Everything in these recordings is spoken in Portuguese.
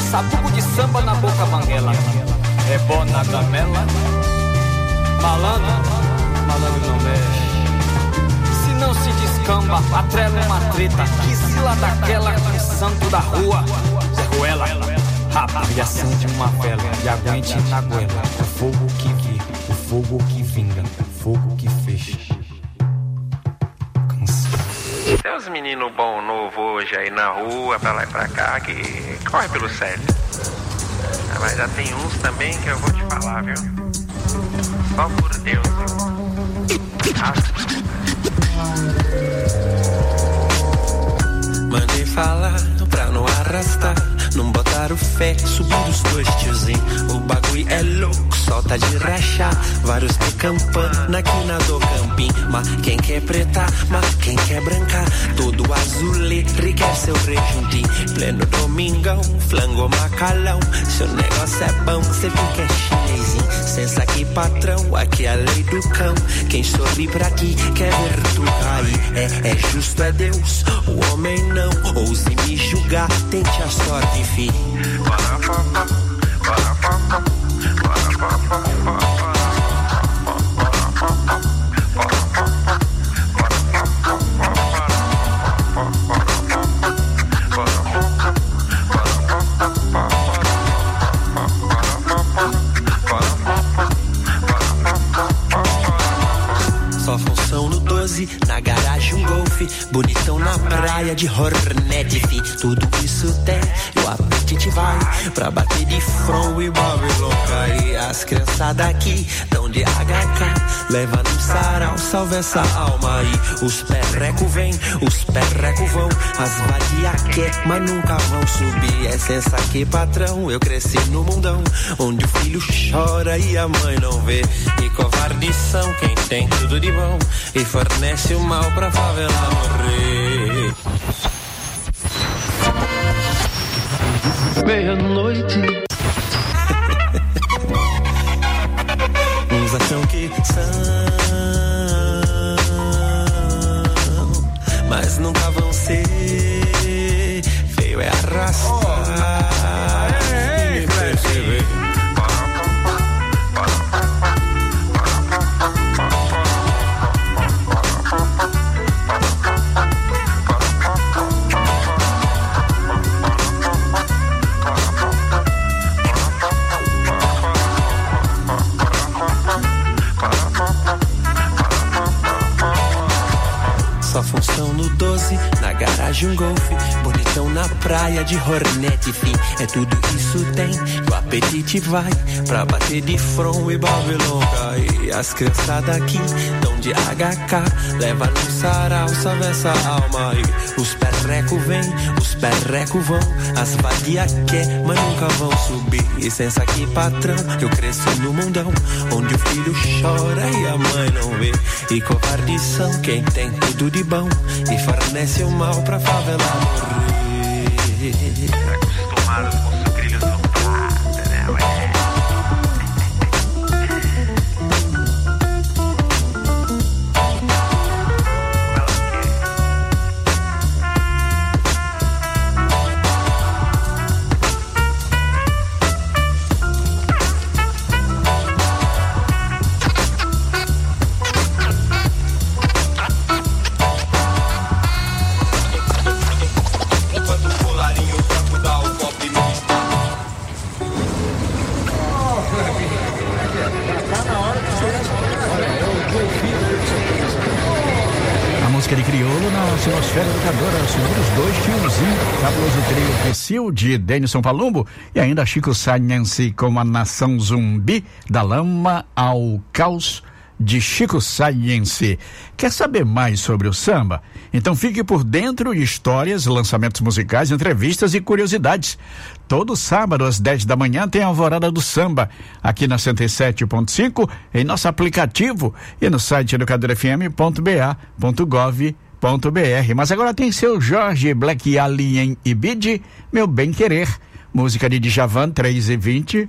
sabugo de samba na boca banguela, rebona gamela, malandro, malandro não mexe. Se não se descamba, atrela uma treta, que sila daquela com santo da rua, Zé Ruela, rapaz, e acende uma vela, e aguente na goela, o fogo que vi, o fogo que vinga, o fogo que fecha. Tem uns meninos bom novo hoje aí na rua, pra lá e pra cá, que corre pelo sério. Mas já tem uns também que eu vou te falar, viu? Só por Deus, Mandei falar pra não arrastar, não botar o fé, subir os dois tiozinho. O bagulho é louco, solta de rachar. Vários de campana aqui na do campim. Mas quem quer preta, mas quem quer brancar, todo azulê, requer seu rejuntim. Pleno domingão, flango macalão. Se o negócio é bom, cê fica chinesinho. Sensa aqui patrão, aqui é a lei do cão. Quem sorri pra aqui, quer ver tu cair. É justo, é Deus, o homem não. Ouse me julgar, tente a sorte, fi. Só função no 12, na garagem um golfe, bonitão na praia de Hornet, fi. Tudo isso tem, e o apetite vai pra bater de front e Babylon cair. As criançadas aqui tão de HK, leva no sarau, salve essa alma aí. Os perreco vem, os perreco vão, as vadia quer, mas nunca vão subir. É sensa aqui, patrão, eu cresci no mundão, onde o filho chora e a mãe não vê. E covardes são quem tem tudo de bom e fornece o mal pra favela morrer. Meia-noite. Uns acham que são, mas nunca vão ser. Feio é arrastar e perceber. Só função no 12, na garagem um golfe, bonitão na praia de Hornet, fi. É tudo isso tem, o apetite vai pra bater de front e Babylon cair. As criançadas aqui tão de HK, leva no sarau, salve essa alma aí. Os perreco vem, os perreco vão, as vadia quer, mas nunca vão subir. E sensa aqui, patrão, eu cresci no mundão, onde o filho chora e a mãe não vê. E covardes são quem tem tudo de bom e fornece o mal pra favela morrer. Acostumados com sucrilhos no prato, né, ué? De crioulo na Sinosfera Educadora, subir os dois tiozinho, fabuloso trio Recil de Denison Palumbo e ainda Chico Science com a Nação Zumbi, da lama ao caos de Chico Science. Quer saber mais sobre o samba? Então fique por dentro de histórias, lançamentos musicais, entrevistas e curiosidades. Todo sábado às 10 da manhã tem a Alvorada do Samba, aqui na 107.5, em nosso aplicativo e no site educadorfm.ba.gov.br. Mas agora tem seu Jorge, Black Alien e Bid, Meu Bem Querer, música de Djavan, 3h20.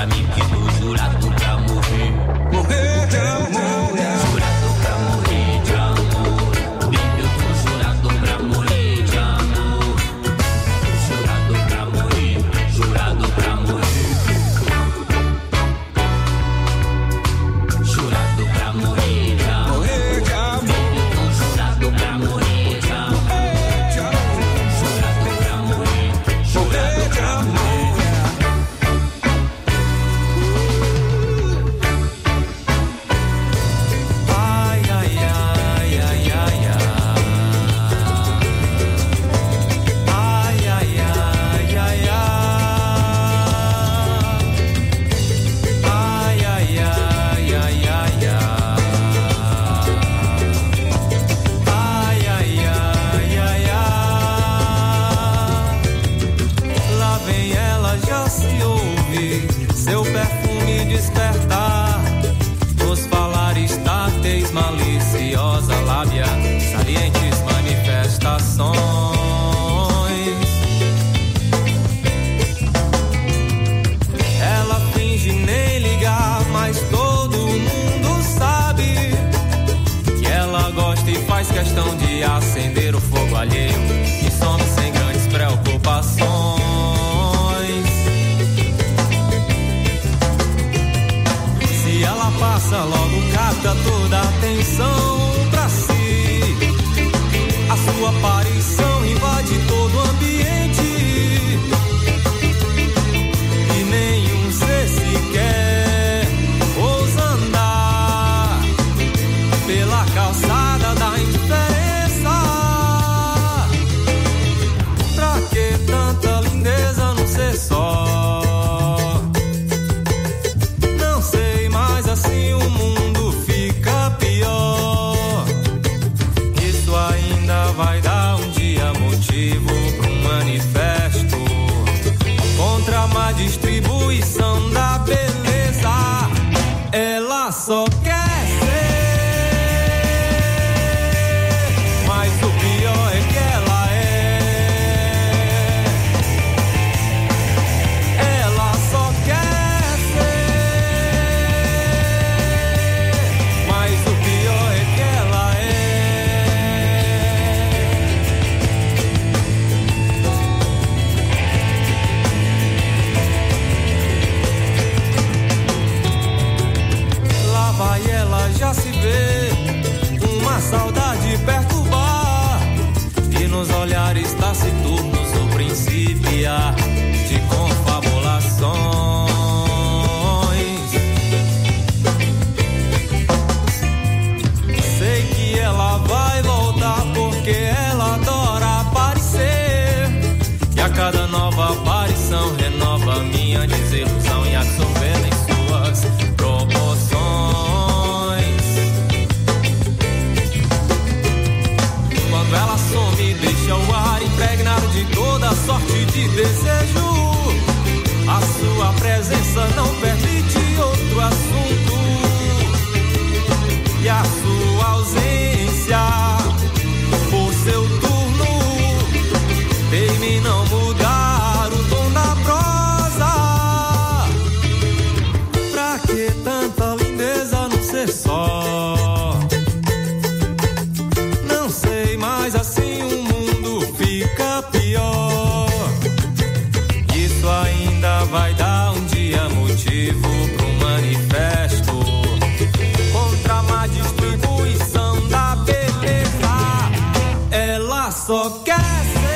pra mim que tô jurado pra morrer. Morrer de amor, jurado pra morrer de amor. Baby, eu tô jurado pra morrer de amor. Jurado pra morrer, jurado pra morrer. Jurado pra morrer de amor. Morrer de amor. Baby, eu tô jurado pra morrer de amor. Jurado pra morrer, jurado pra morrer. Seu perfume despertar, nos falares táteis, maliciosa lábia, salientes manifestações. Ela finge nem ligar, mas todo mundo sabe que ela gosta e faz questão de acender o fogo alheio e some sem grandes preocupações. Ela passa, logo capta toda a atenção pra si. A sua aparição invade todo o ambiente e nenhum ser sequer ousa andar pela calçada da indiferença. Pra que tanta lindeza num ser só? Assim o mundo fica pior. Isso ainda vai dar um dia motivo para um manifesto contra a má distribuição da beleza. Ela só quer ser, mas o pior é que ela é. Ela só quer. Já se vê uma saudade perturbar e nos olhares taciturnos o principiar de confabulações. Sei que ela vai voltar porque ela adora aparecer e a cada nova aparição renova minha desilusão e absorvendo em suas proporções. Ela some, deixa o ar impregnado de toda sorte de desejo. A sua presença não permite outro assunto e a sua ausência por seu turno teme não mudar o tom da prosa. Pra que tanta lindeza num ser só? Mas assim o mundo fica pior. Isso ainda vai dar um dia motivo para um manifesto contra a má distribuição da beleza. Ela só quer ser.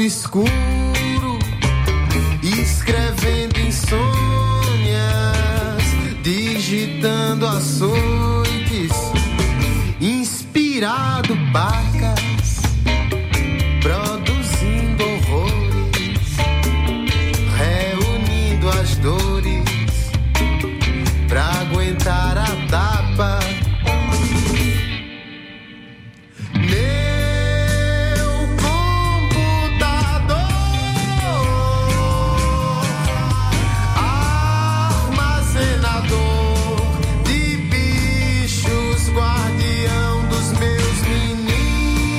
escuro, escrevendo insônias, digitando açoites, inspirado pacas, produzindo horrores, reunindo as dores pra aguentar a tapa. Guardião dos meus meninos.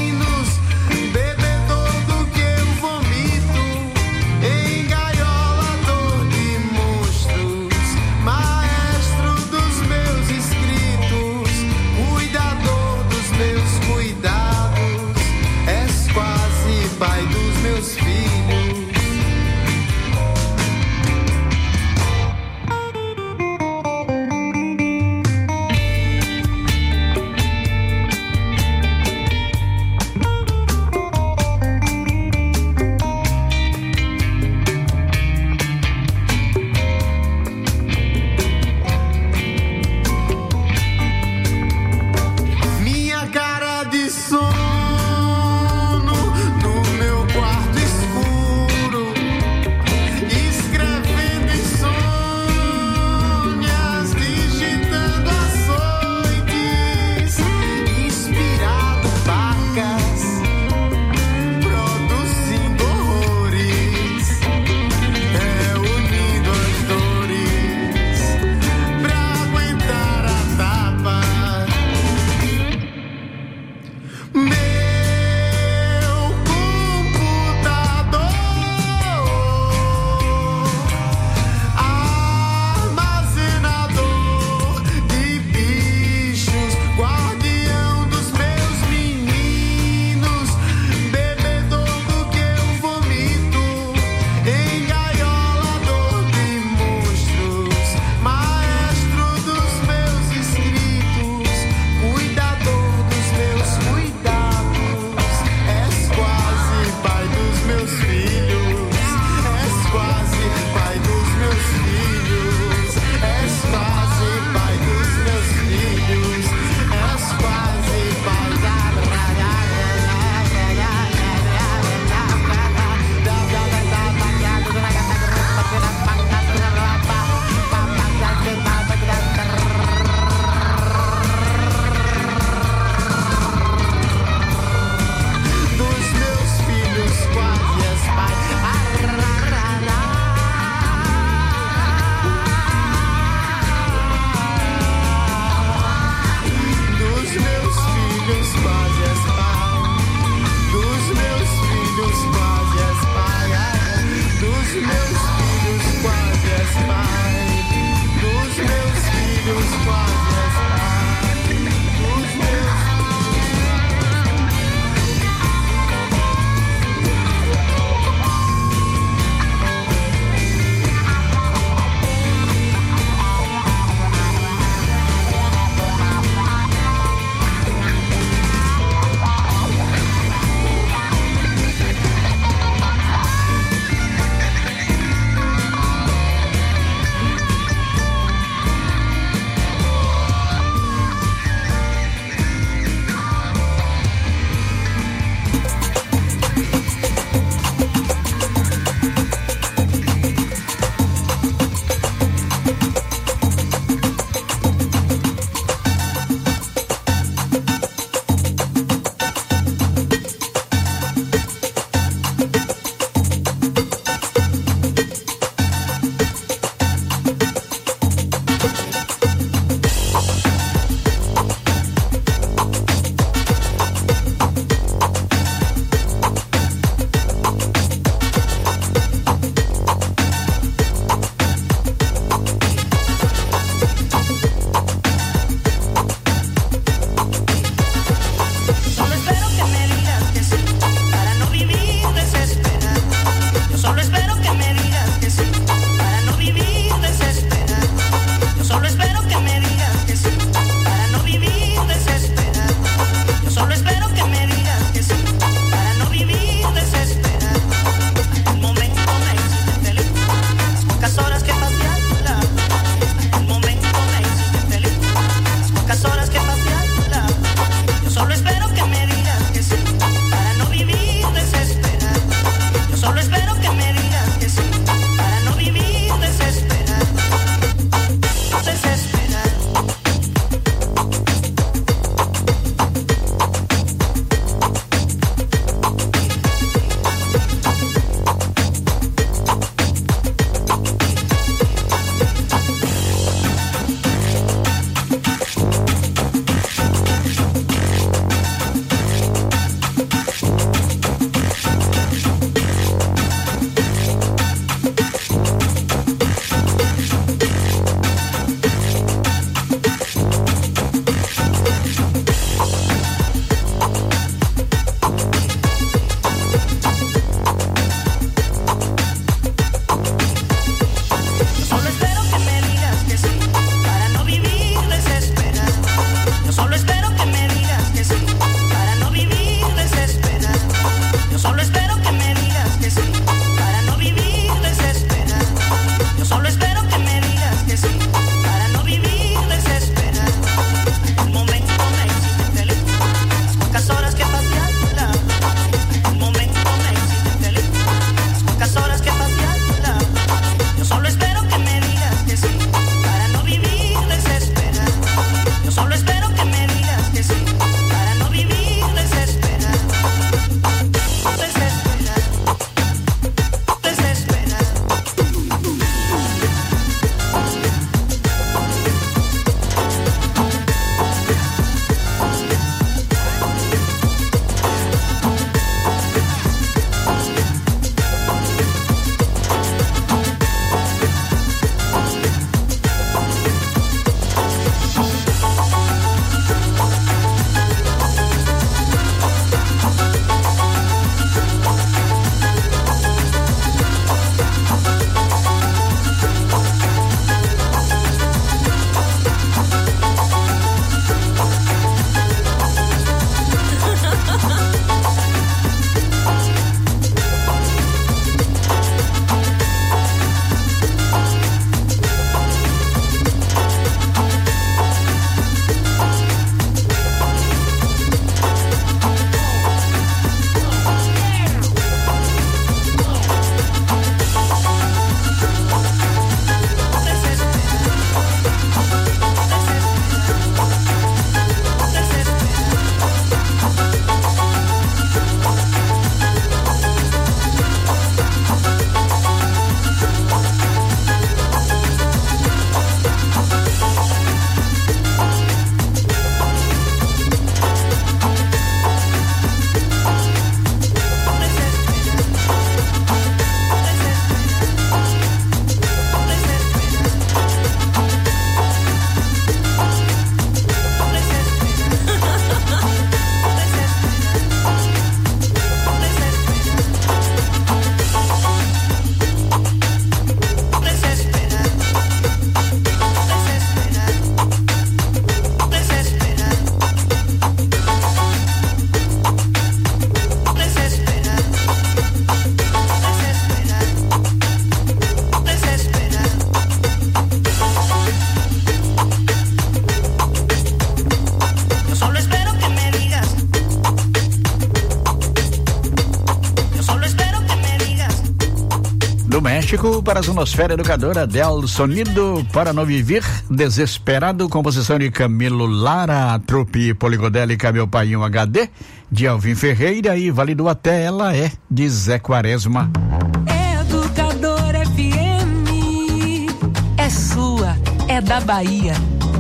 México para a Sonosfera Educadora del Sonido para não viver desesperado, composição de Camilo Lara, trupe poligodélica Meu Pai um HD, de Alvin Ferreira, e válido até ela é de Zé Quaresma. Educador FM é sua, é da Bahia.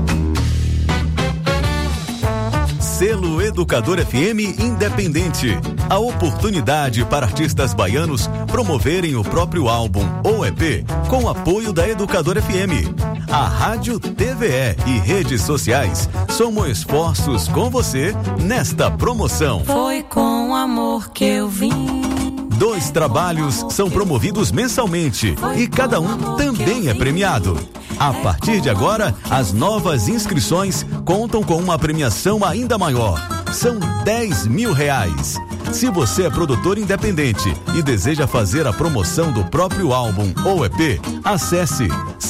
Selo Educador FM Independente. A oportunidade para artistas baianos promoverem o próprio álbum ou EP com apoio da Educador FM. A Rádio, TVE e redes sociais somam esforços com você nesta promoção. Foi com amor que eu vim. 2 trabalhos são promovidos mensalmente e cada um também é premiado. A partir de agora, as novas inscrições contam com uma premiação ainda maior. São R$10 mil. Se você é produtor independente e deseja fazer a promoção do próprio álbum ou EP, acesse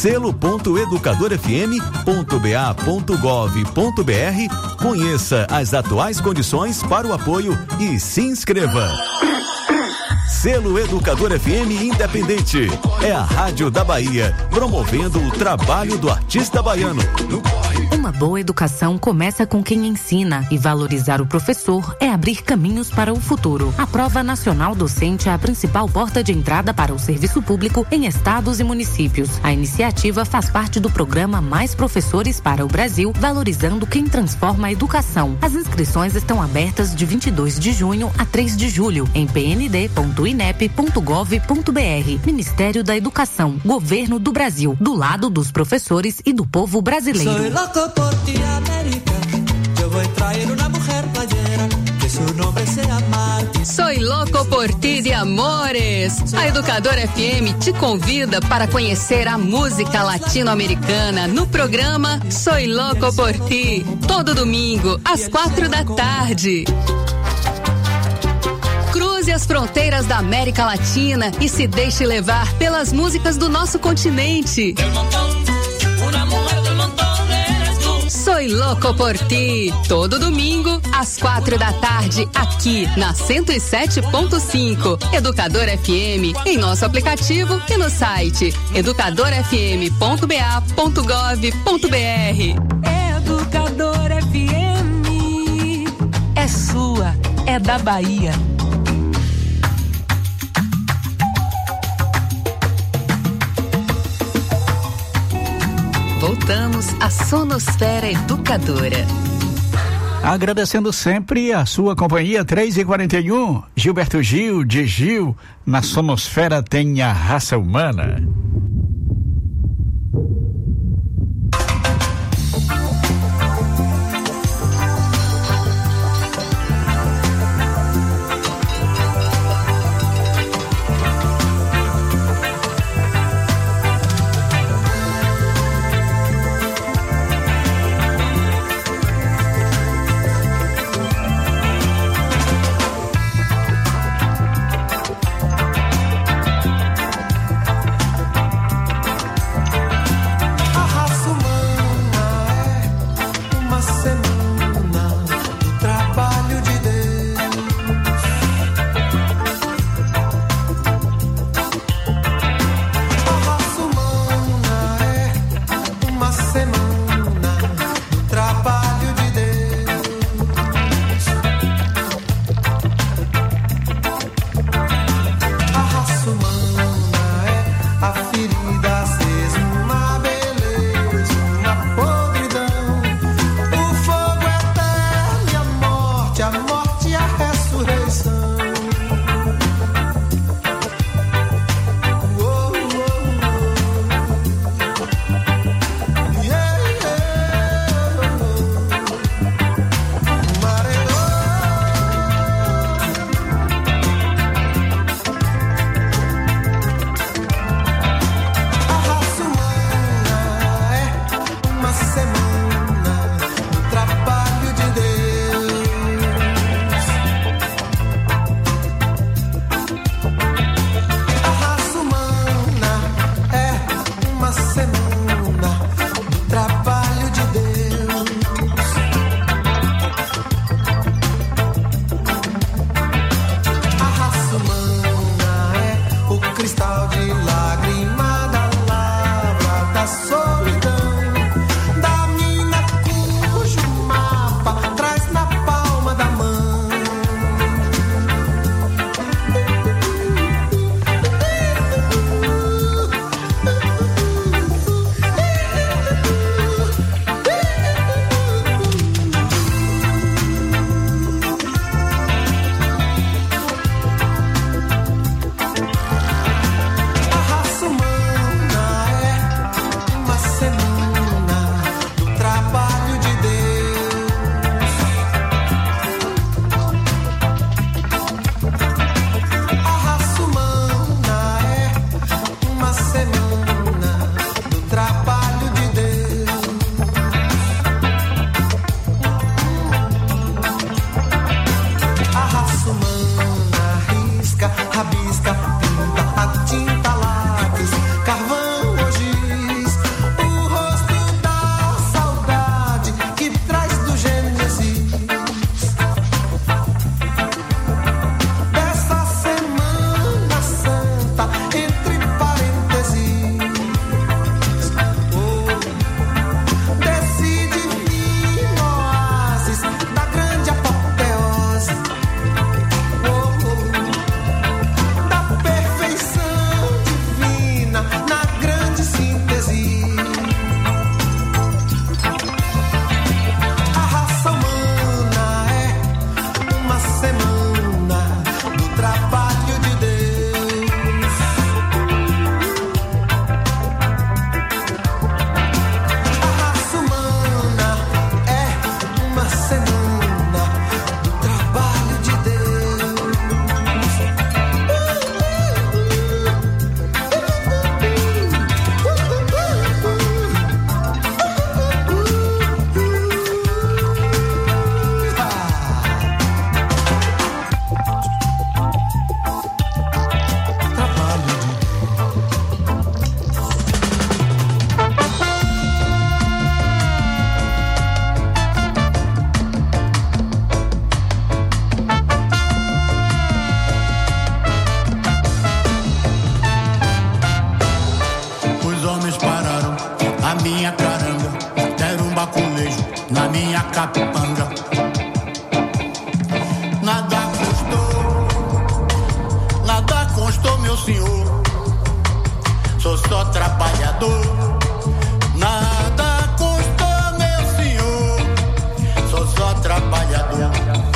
selo.educadorfm.ba.gov.br, conheça as atuais condições para o apoio e se inscreva. Selo Educador FM Independente. É a Rádio da Bahia, promovendo o trabalho do artista baiano. Uma boa educação começa com quem ensina, e valorizar o professor é abrir caminhos para o futuro. A Prova Nacional Docente é a principal porta de entrada para o serviço público em estados e municípios. A iniciativa faz parte do programa Mais Professores para o Brasil, valorizando quem transforma a educação. As inscrições estão abertas de 22 de junho a 3 de julho em pnd.inep.gov.br. Ministério da Educação, Governo do Brasil, do lado dos professores e do povo brasileiro. Soy loco por ti, América. Yo voy a traer una mujer playera que su nombre sea Martín. Soy louco por ti de amores. A Educadora FM te convida para conhecer a música latino-americana no programa Soy louco por ti, todo domingo às 4 da tarde. Cruze as fronteiras da América Latina e se deixe levar pelas músicas do nosso continente. Soy louco por ti, todo domingo às 4 da tarde aqui na 107.5 Educador FM, em nosso aplicativo e no site educadorfm.ba.gov.br. Educador FM é sua, é da Bahia. Voltamos à Sonosfera Educadora. Agradecendo sempre a sua companhia. 3h41, Gilberto Gil, de Gil, na Sonosfera tem a raça humana. senhor. Sou só trabalhador, nada custa, meu senhor. Sou só trabalhador.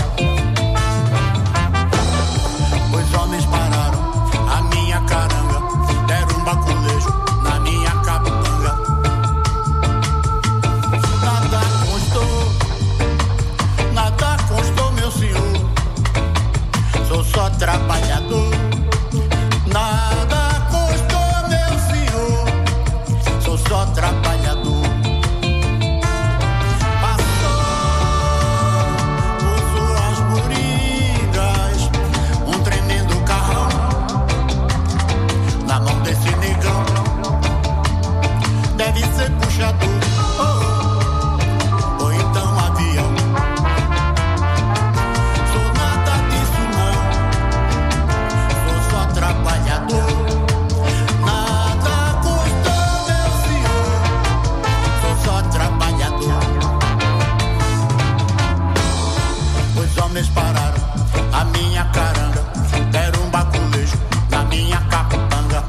Os homens pararam a minha caranga, deram um baculejo na minha capanga. Nada constou, meu senhor. Sou só trabalhador. Nada constou, meu senhor. Sou só trabalhador. Passou por suas moringas um tremendo carrão na mão desse negão. Deve ser puxador. Ou então avião. Sou nada disso não. Sou só trabalhador. Nada custou, meu senhor. Sou só trabalhador. Os homens pararam a minha caranga, deram um baculejo na minha capanga.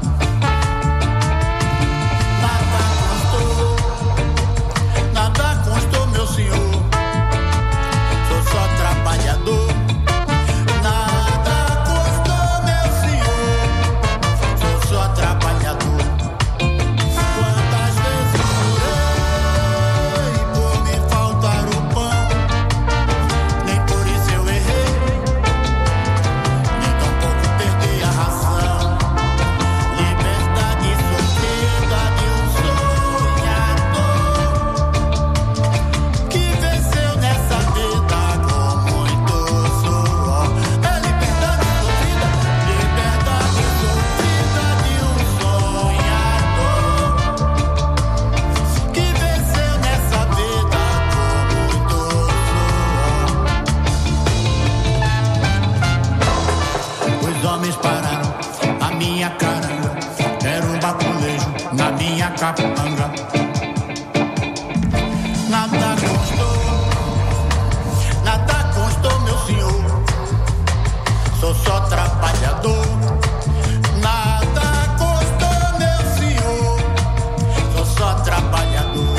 Nada constou, meu senhor. Sou só trabalhador. Nada constou, meu senhor. Sou só trabalhador. Quantas vezes chorei por me faltar o pão, nem por isso eu errei, nem tampouco perdi a razão. Liberdade, sociedade, sonhador que venceu nessa vida com muito suor. É liberdade sofrida, liberdade sofrida de um sonhador que venceu nessa vida com muito suor. Os homens pararam a minha caranga, deram um baculejo na minha capanga. Nada constou, meu senhor. Sou só trabalhador. Nada constou, meu senhor. Sou só trabalhador.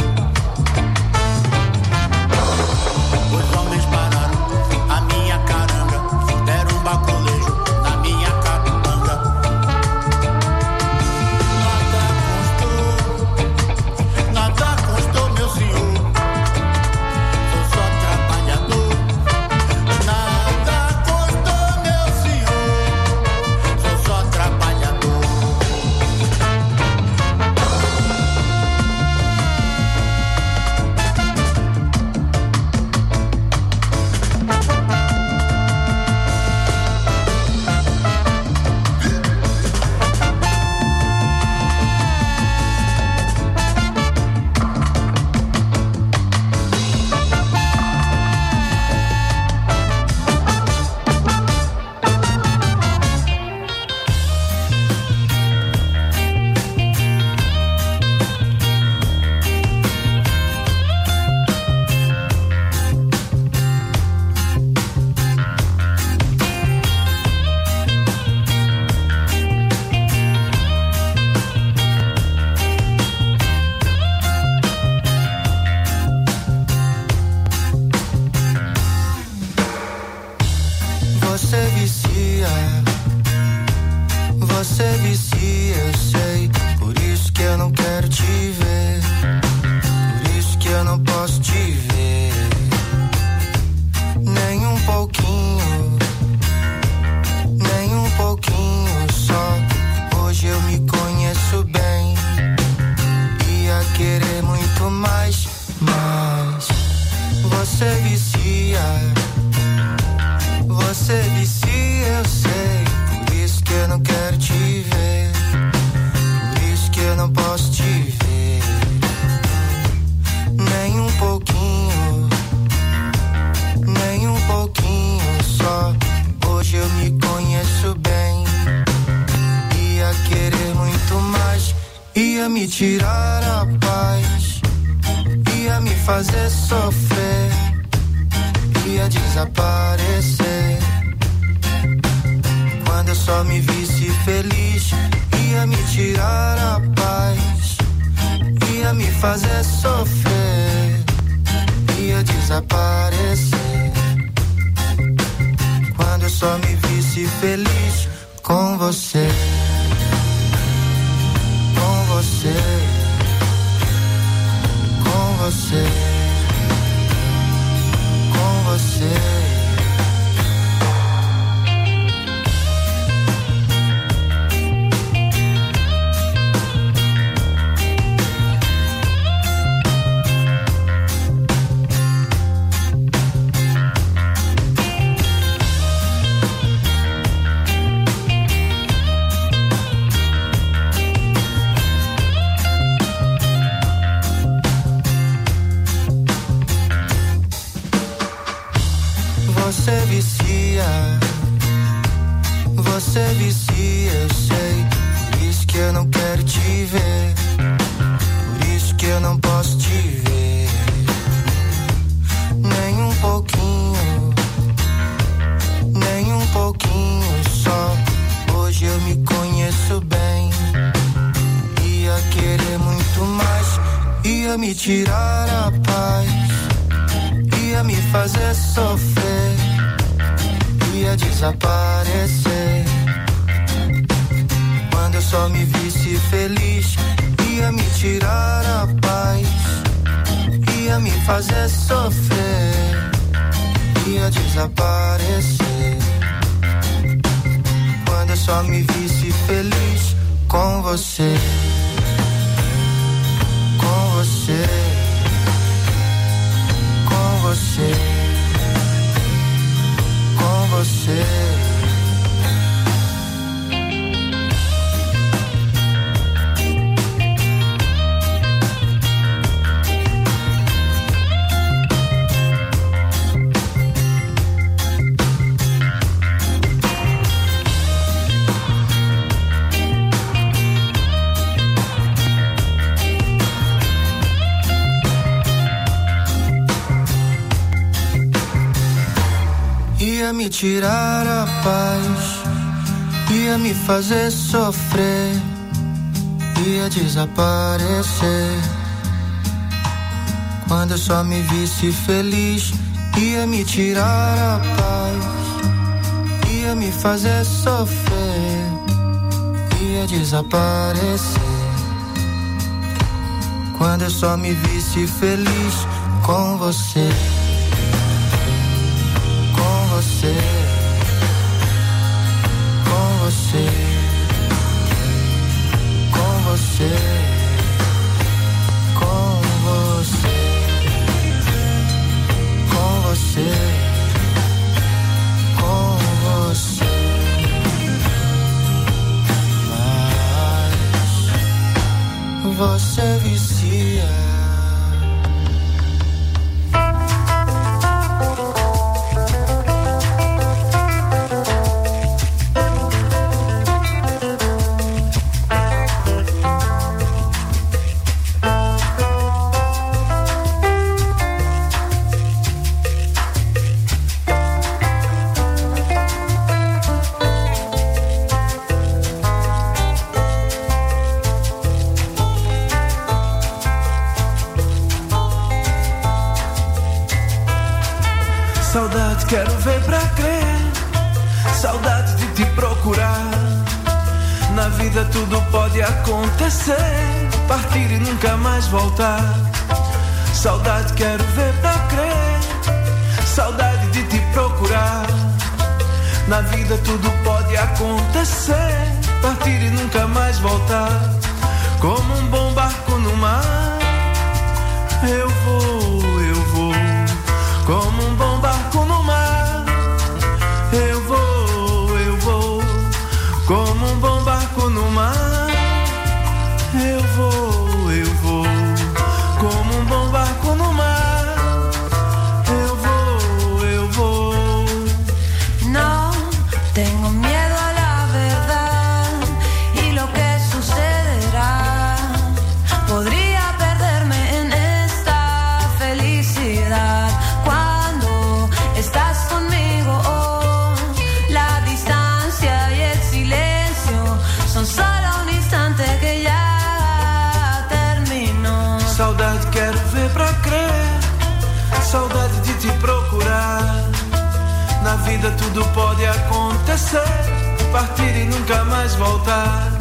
Os homens pararam a minha caranga, deram um baculejo na minha capanga. Nada constou, meu senhor. Sou só trabalhador. Nada constou, meu senhor. Sou só trabalhador. Você vicia, eu sei. Por isso que eu não quero te ver. Por isso que eu não posso te ver. Nem um pouquinho. Nem um pouquinho só. Hoje eu me conheço bem. Ia querer muito mais. Mas você vicia. Você vicia, eu sei. Por isso que eu não quero te ver. Por isso que eu não posso te ver. Nem um pouquinho. Nem um pouquinho só. Hoje eu me conheço bem. Ia querer muito mais. Ia me tirar a paz. Ia me fazer sofrer. Ia desaparecer. Quando eu só me visse feliz, ia me tirar a paz, ia me fazer sofrer, ia desaparecer. Quando eu só me visse feliz com você, com você, com você, com você. Você vicia, eu sei. Por isso que eu não quero te ver, por isso que eu não posso te ver. Nem um pouquinho, nem um pouquinho só. Hoje eu me conheço bem. Ia querer muito mais, ia me tirar a paz, ia me fazer sofrer, ia desaparecer. Quando eu só me visse feliz, ia me tirar a paz, ia me fazer sofrer, ia desaparecer. Quando eu só me visse feliz com você, com você, com você, com você. Ia me tirar a paz, ia me fazer sofrer, ia desaparecer. Quando eu só me visse feliz, ia me tirar a paz, ia me fazer sofrer, ia desaparecer. Quando eu só me visse feliz com você, com você, com você, com você, com você, com você, com você. Mas você vicia. Saudade, quero ver pra crer. Saudade de te procurar. Na vida tudo pode acontecer, partir e nunca mais voltar. Saudade, quero ver pra crer. Saudade de te procurar. Na vida tudo pode acontecer, partir e nunca mais voltar. Como um bom barco no mar, eu vou, eu vou. Como um bom barco no mar, eu vou, eu vou. Como um bom barco no mar, eu vou, eu vou. Como um bom barco no mar, eu vou, eu vou. No tengo miedo a la verdad y lo que sucederá. Podría perderme en esta felicidad. Estás conmigo, oh, la distancia y el silencio son solo un instante. tudo pode acontecer, partir e nunca mais voltar.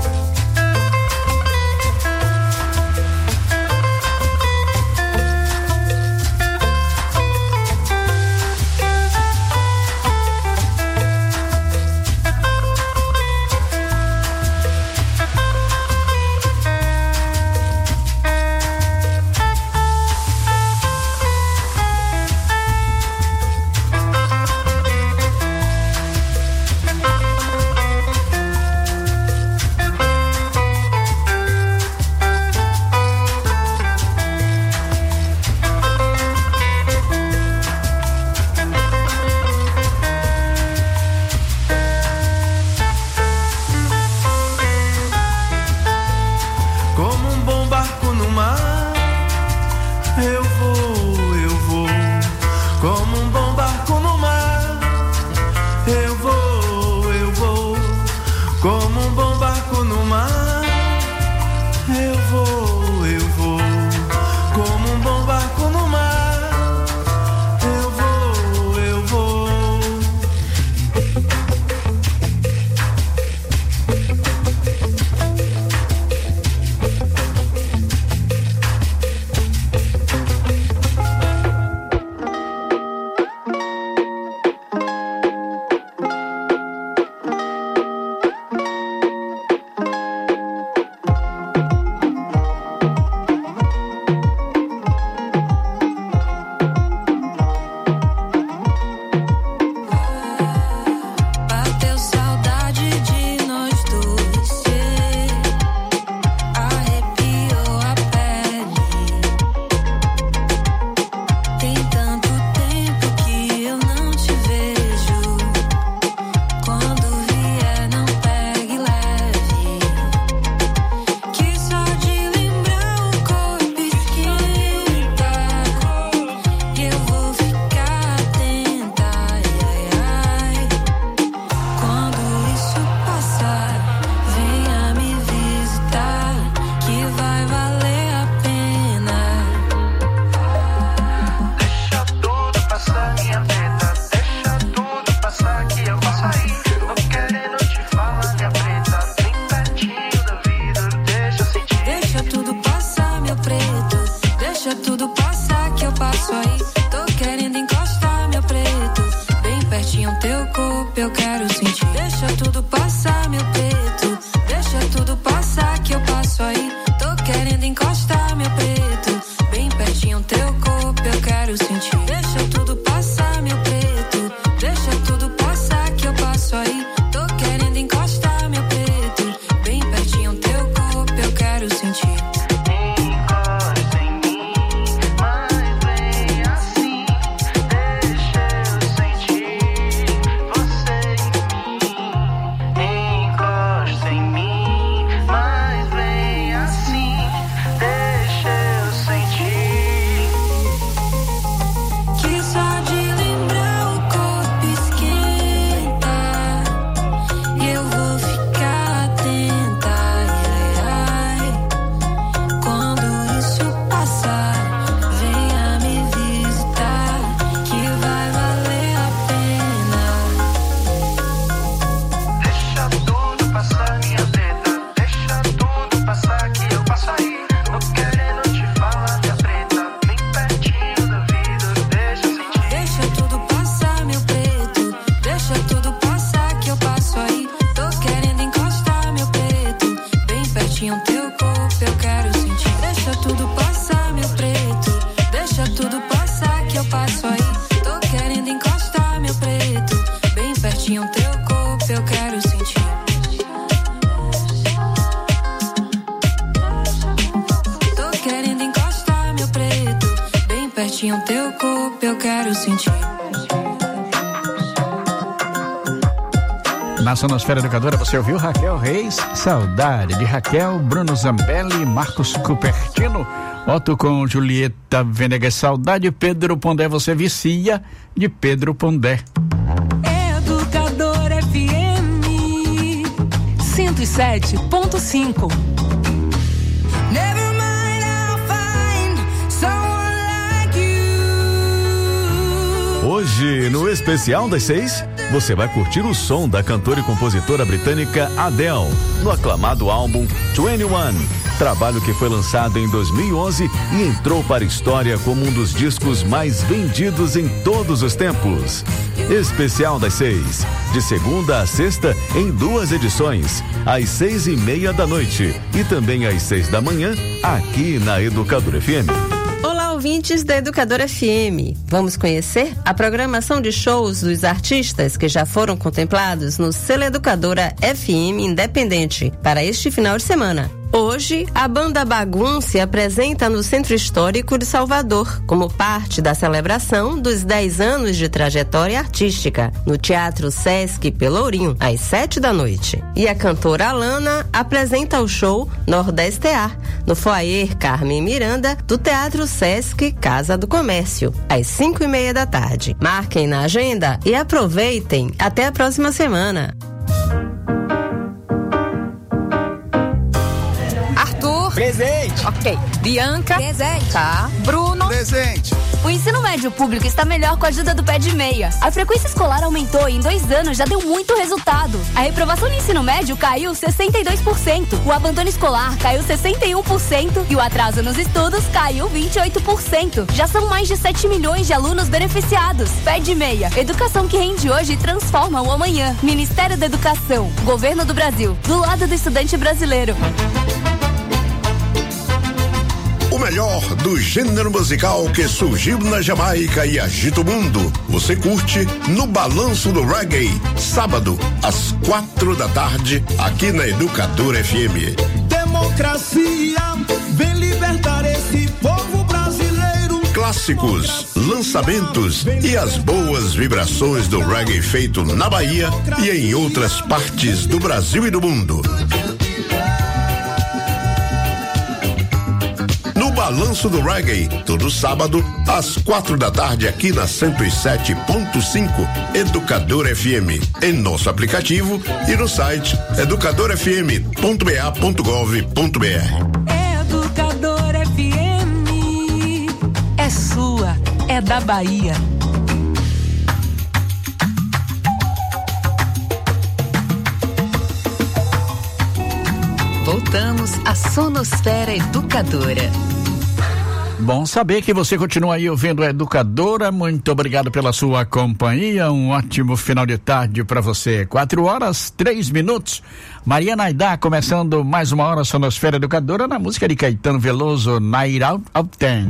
Na Sonosfera Educadora você ouviu Raquel Reis, Saudade, de Raquel, Bruno Zambelli, Marcos Cupertino, Otto com Julieta Venegas, Saudade, Pedro Pondé, Você Vicia, de Pedro Pondé. Educadora FM 107.5. Hoje, no especial das 6, você vai curtir o som da cantora e compositora britânica Adele, no aclamado álbum 21, trabalho que foi lançado em 2011 e entrou para a história como um dos discos mais vendidos em todos os tempos. Especial das 6, de segunda a sexta, em 2 edições, às 6:30 da noite e também às 6 da manhã, aqui na Educadora FM. Olá, ouvintes da Educadora FM. Vamos conhecer a programação de shows dos artistas que já foram contemplados no Selo Educadora FM Independente para este final de semana. Hoje, a banda Bagum se apresenta no Centro Histórico de Salvador, como parte da celebração dos 10 anos de trajetória artística, no Teatro Sesc Pelourinho, às 7 da noite. E a cantora Alana apresenta o show Nordestear, no foyer Carmen Miranda, do Teatro Sesc Casa do Comércio, às 5:30 da tarde. Marquem na agenda e aproveitem. Até a próxima semana. Presente. Ok. Bianca. Presente. Tá. Bruno. Presente. O ensino médio público está melhor com a ajuda do Pé de Meia. A frequência escolar aumentou e em 2 anos já deu muito resultado. A reprovação no ensino médio caiu 62%. O abandono escolar caiu 61% e o atraso nos estudos caiu 28%. Já são mais de 7 milhões de alunos beneficiados. Pé de Meia. Educação que rende hoje e transforma o amanhã. Ministério da Educação. Governo do Brasil. Do lado do estudante brasileiro. O melhor do gênero musical que surgiu na Jamaica e agita o mundo. Você curte no Balanço do Reggae, sábado, às 4 da tarde, aqui na Educadora FM. Democracia, vem libertar esse povo brasileiro. Clássicos, lançamentos e as boas vibrações do reggae feito na Bahia e em outras partes do Brasil e do mundo. Balanço do Reggae, todo sábado, às 4 da tarde, aqui na 107.5 Educadora FM, em nosso aplicativo e no site educadorafm.ba.gov.br. Educadora FM é sua, é da Bahia. Voltamos à Sonosfera Educadora. Bom saber que você continua aí ouvindo a Educadora. Muito obrigado pela sua companhia. Um ótimo final de tarde para você. 4:03. Maria Naidá começando mais uma hora Sonosfera Educadora na música de Caetano Veloso, Night Out of 10.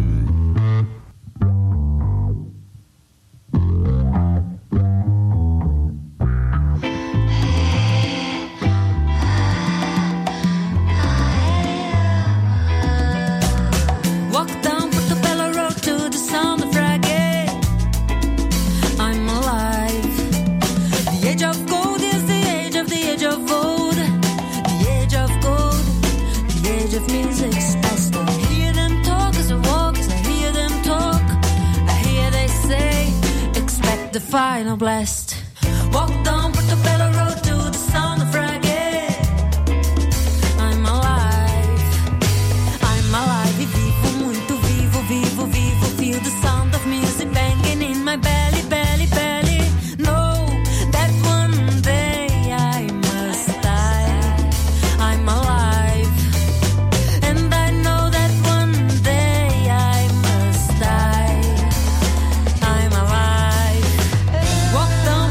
The final blast. Walk down Portobello Road to the sound of reggae. I'm alive. E vivo, muito vivo, vivo, vivo. Feel the sound of music banging in my belly, belly, belly. Know that one day I must die. I'm alive. And I know that one day I must die. I'm alive. Walk down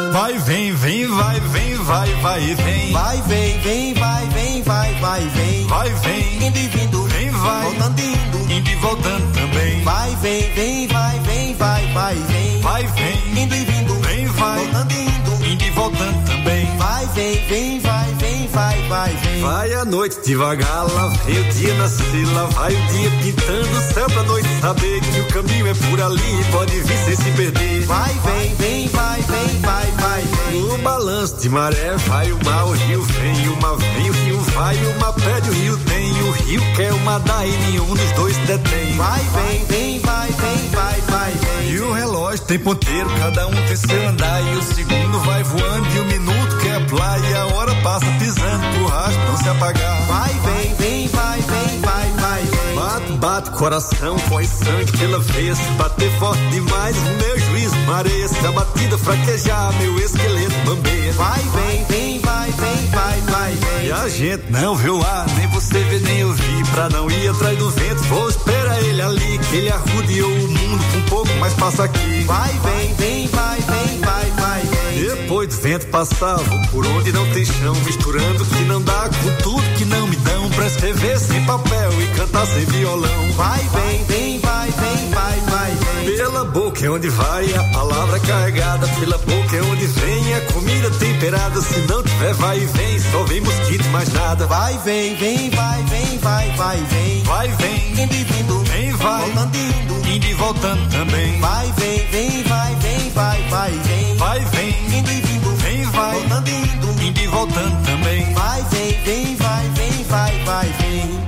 Vai, vem, vem, vai, vem, vai, vai, vem. Vai, vem, vem, vai, vem, vai, vai, vem. Vai, vem, indo e vindo, vem, vai, voltando e indo, indo e voltando também. Vai, vem, vem, vai, vem, vai, vai, vem. Vai, vem, indo e vindo, vem, vai, voltando e indo, indo e voltando também. Vai, vem, vem, vai, vem, vai, vai, vem. Vai a noite devagar, lá vem o dia nascer, lá vai o dia pintando o céu pra noite saber que o caminho é por ali, pode vir sem se perder. Vai, vem, vem, vai, vem, vai, vai, vem. No balanço de maré vai o mar, o rio vem, o mar vem, o rio vai, o mar pede, o rio tem, o rio quer, o mar dá e nenhum dos dois detém. Vai, vem, vem, vai, vem, vai, vai, vem. E o relógio tem ponteiro, cada um tem seu andar, e o segundo vai voando e o minuto quer pular, e a hora passa pisando pro rastro não se apagar. Vai, vem, vem, vai, vem, vai, vai, vem. Bate, bate, coração, corre sangue pela veia, se bater forte demais, o meu juízo mareia, se a batida fraquejar, meu esqueleto bambeia. Vai, vem, vem, vai, vem, vai, vai, vem. E a gente não vê o ar, nem você vê, nem eu vi, pra não ir atrás do vento, vou esperar ele ali, que ele arrodeou o mundo com um pouco, mas passa aqui. Vai, vem, vem, vai, vem, vai, vai, vem. Depois do vento passar, vou por onde não tem chão, misturando o que não dá com tudo que não me dão, pra escrever sem papel e cantar sem violão. Vai, vem, vem, vai, vem, vai, vai, vem. Pela boca é onde vai a palavra carregada, pela boca é onde vem a comida temperada, se não tiver vai e vem, só vem mosquito mais nada. Vai, vem, vem, vai, vem, vai, vai, vem. Vai, vem, indo e vindo, vem, vai, voltando e indo, indo e voltando também. Vai, vem, vem, vai, vem, vai, vai, vem. Vai, vem, indo e vindo, vem, vai, voltando e indo, indo e voltando também. Vai, vem, vem, vai, vem, vai, vai, vem.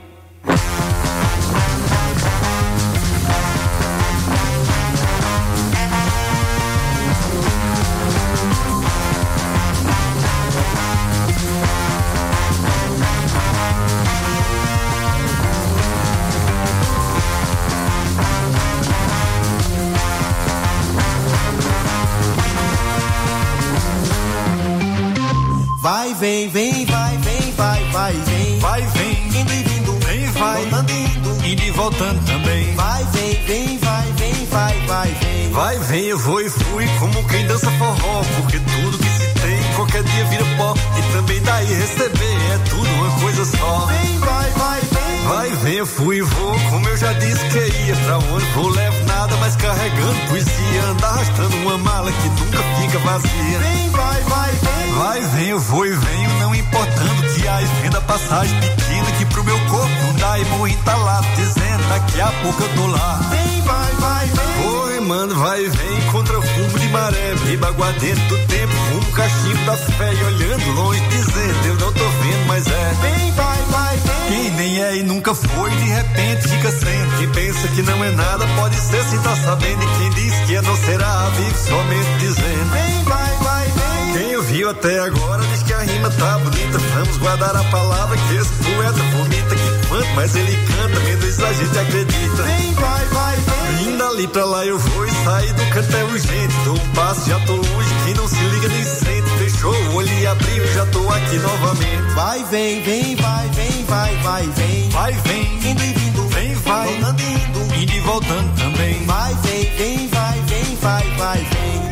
Vai, vem, vem, vai, vem, vai, vai, vem. Vai, vem, indo e vindo, vem, vai, voltando e indo, indo e voltando também. Vai, vem, vem, vai, vem, vai, vai, vem. Vai, vem, eu vou e fui como quem dança forró, porque tudo que se tem qualquer dia vira pó, e também daí receber é tudo uma coisa só. Vem, vai, vai, vem. Vai, vem, eu fui e vou, como eu já disse que ia, pra onde vou levo nada, mas carregando poesia, anda arrastando uma mala que nunca fica vazia. Vem, vai, vai, vem. Vai, vem, eu vou e venho, não importando o que há, e vendo a passagem pequena que pro meu corpo não dá, e vou entalado, dizendo, daqui a pouco eu tô lá. Vem, vai, vai, vem. Vou remando, vai e vem, contra o rumo de maré, beba água dentro do tempo, rumo cachimbo da fé, e olhando longe, dizendo, eu não tô vendo, mas é. Vem, vai, vai, vem. Quem nem é e nunca foi, de repente fica sendo, quem pensa que não é nada, pode ser se tá sabendo, e quem diz que é não será, vive somente dizendo. Vem, vai, vai, vem. Quem ouviu até agora diz que a rima tá bonita, vamos guardar a palavra que esse poeta vomita, que quanto mais ele canta, menos a gente acredita. Vem, vai, vai, vem. Indo ali pra lá eu vou, e sair do canto é urgente, dou um passo, já tô longe, quem não se liga nem sente, fechou o olho e abriu, já tô aqui novamente. Vai, vem, vem, vai, vem, vai, vai, vem. Vai, vem, indo e vindo, vem, vai, voltando e indo, indo e voltando também. Vai, vem, vem, vai, vem, vai, vai, vem.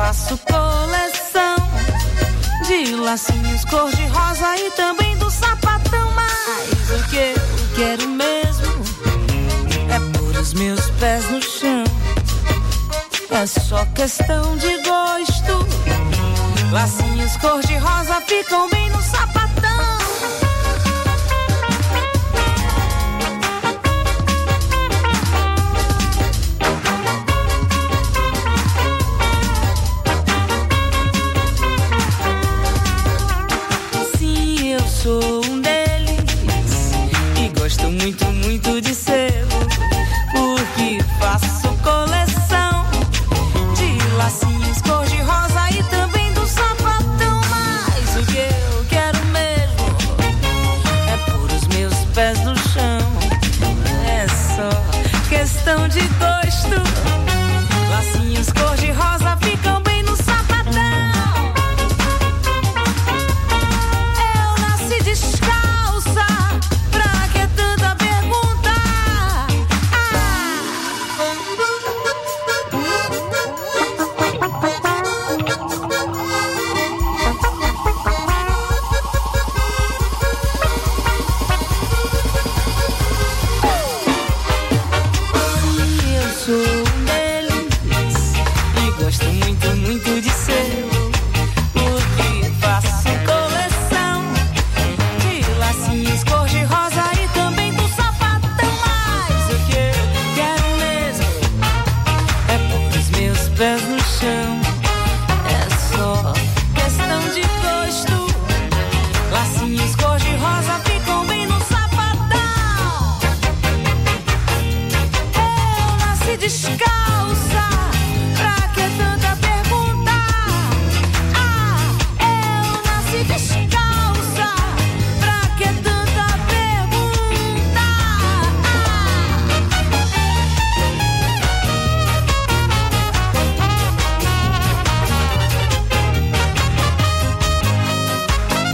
faço coleção de lacinhos cor-de-rosa e também do sapatão. Mas o que eu quero mesmo é pôr os meus pés no chão. É só questão de gosto. Lacinhos cor-de-rosa ficam bem